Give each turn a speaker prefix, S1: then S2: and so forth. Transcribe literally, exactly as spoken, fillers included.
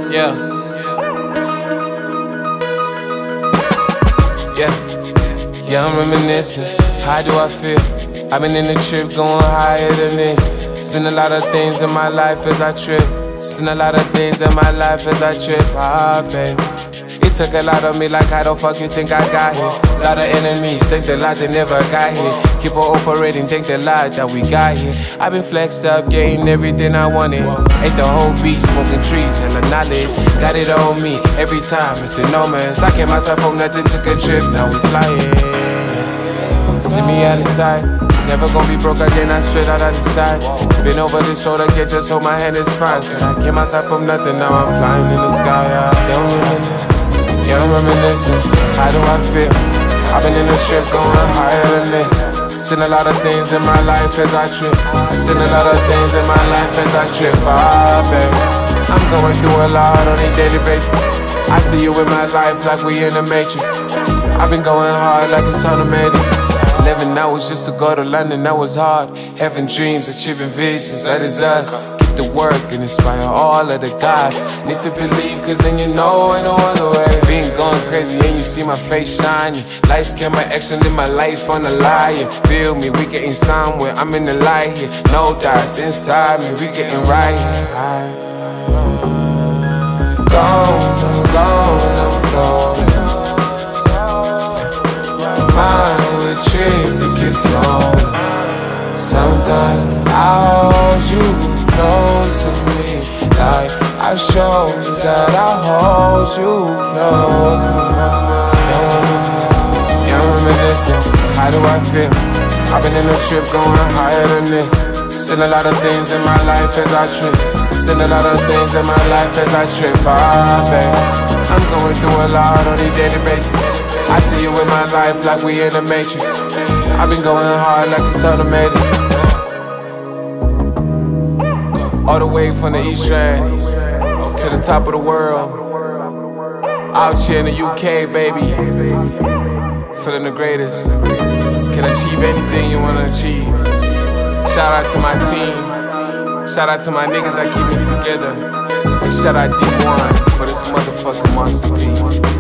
S1: Yeah. Yeah. Yeah, I'm reminiscing. How do I feel? I've been in the trip going higher than this. Seen a lot of things in my life as I trip. Seen a lot of things in my life as I trip. Ah, baby. It took a lot of me, like how the fuck you think I got here? Lot of enemies, think the lot they never got here. Keep on operating, think the lot that we got here. I been flexed up, getting everything I wanted. Ate the whole beat, smoking trees, hella knowledge. Got it on me, every time, it's enormous. I kept myself from nothing, took a trip, now we flying. See me out of sight, never gonna be broke again, I straight out of the side. Been over this shoulder, can't just hold my hand, it's fine. Said I kept myself from nothing, now I'm flying in the sky. Yeah, don't reminisce. Yeah, I'm reminiscing, how do I feel? I've been in the trip going higher than this. Seen a lot of things in my life as I trip. Seen a lot of things in my life as I trip. Ah, baby, I'm going through a lot on a daily basis. I see you in my life like we in the Matrix. I've been going hard like it's automatic. Eleven hours just to go to London, that was hard. Having dreams, achieving visions, that is us. The work and inspire all of the guys. Need to believe, cause then you know in no other way. Being going crazy and you see my face shining. Lights, camera, action, live my life on the line. Feel me, we getting somewhere, I'm in the light here. No doubts inside me, we getting right here. Gone, gone, I'm floating. Mind with tricks, it gets lonely. Sometimes I hold you close to me, like I showed you that I hold you close in my mind. Yeah, I'm reminiscing, how do I feel? I've been in a trip going higher than this. Seen a lot of things in my life as I trip. Seen a lot of things in my life as I trip. Ah, baby, I'm going through a lot on a daily basis. I see you in my life like we in the Matrix. I've been going hard like it's automated. All the way from the East Strand to the top of the world. Out here in the U K, baby. Feeling the greatest. Can achieve anything you wanna achieve. Shout out to my team. Shout out to my niggas that keep me together. And shout out D one for this motherfucking masterpiece.